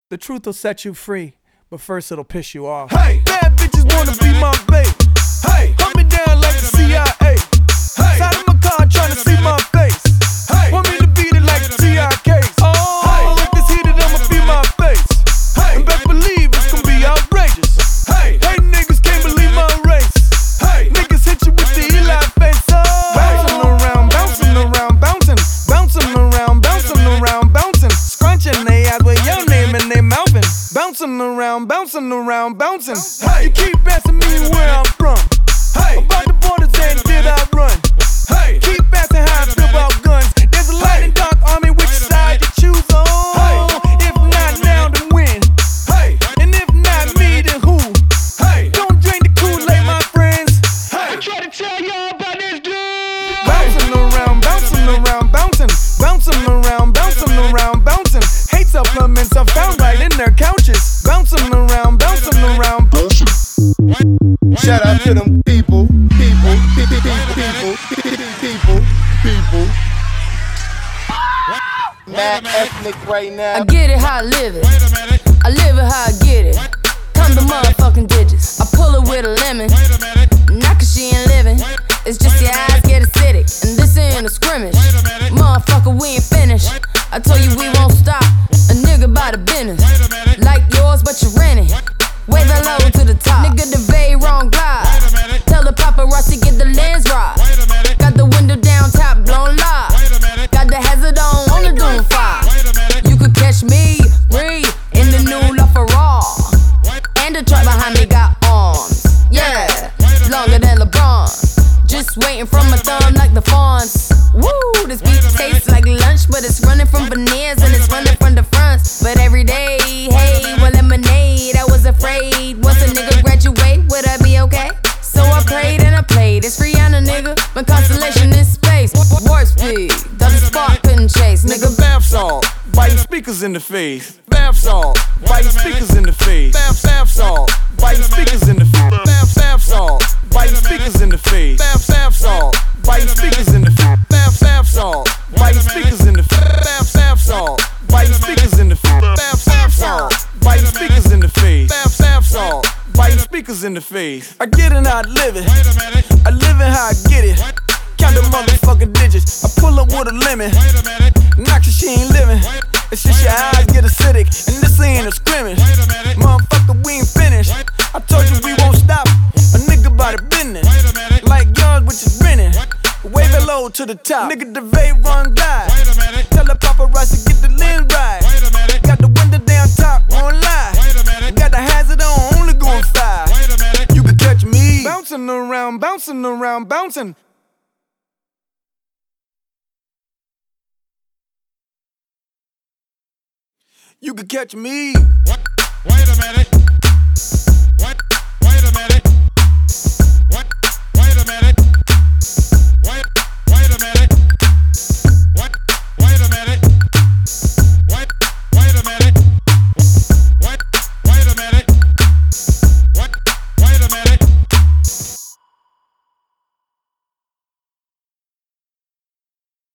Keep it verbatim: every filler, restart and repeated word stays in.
The truth will set you free, but first it'll piss you off. Hey, bad bitches wanna be my babe. Hey, hunt me down like the C I A. Hey, side of my car trying to see my face. Hey, want me to beat it like the T I Ks. Oh, hey, if it's heated, I'ma be my face. Hey, and best believe it's gonna be outrageous. Hey, hey, niggas can't believe my race. Hey, niggas hit you with the Eli face. Oh, bouncing around, bouncing around, bouncing, bouncing around, bouncing around, bouncing, scrunching they eyes with your name and they mouthing. Bouncing around, bouncing around, bouncing. Hey, you keep asking me where I'm from. Hey, about the borders and did I run? Hey, keep asking how I feel about guns. There's a light and dark army, which side you choose on? Hey, if not now, then when? Hey, and if not me, then who? Hey, don't drink the Kool-Aid, my friends. Hey, I try to tell y'all about this dude. Bouncing around, bouncing around, bouncing, bouncing around, bouncing around, bouncing. Hate supplements I found right in their couches. Bouncing around, bouncing around, bouncing. Shout out to them people, people, people, people, people, people. Mad ethnic right now. I get it how I live it. I live it how I get it. Come the motherfucking digits. I pull it with a lemon. Not cause she ain't living. It's just your eyes get acidic. And this ain't a scrimmage. Motherfucker, we ain't finished. I told you we won't stop. A nigga by the business. Like yours, but you rent it. Wave it low to the top. Nigga, the very wrong glide. Tell the paparazzi get the lens right. Got the window down, top blown live. Got the hazard on, on the doom fire. You could catch me, Bree, in the new LaFerrari. And the truck behind me got arms. Yeah, longer than LeBron. Just waiting from my thumb like the fawns. Woo, this beat tastes like lunch, but it's running from veneers and it's running from the fronts. But every day, hey, well, lemonade, I was afraid. Once a nigga graduate, would I be okay? So I prayed and I played. It's Rihanna, nigga. My constellation in space. Warp speed, the spark couldn't chase, nigga. Nigga, bath salt, biting speakers in the face. Bath salt, biting speakers in the face. Bath, bath salt, biting speakers in the face. Bath, bath salt, biting speakers in the face. Bath, bath salt, biting speakers in the face. Bath, bath salt, biting speakers in the face. Bath, bath salt, biting speakers in the face. Bath, bath salt, biting speakers in the face. Bath, bath salt, biting speakers in the face. I get it how I live it. I live it how I get it. Count the motherfucking digits. I pull up with a lemon. Knock your she ain't living. It's just your eyes get acidic. And this ain't a scrimmage. Motherfucker, we ain't finished. I told you we won't stop. A nigga by the business. Like yours, which is renting. Wave it low to the top. Nigga, the vape run glide. Tell the paparazzi get the lens right. Got the window down top, won't lie. Got the hazard on, only going five. You can catch me bouncing around, bouncing around, bouncing. You can catch me. Wait a minute.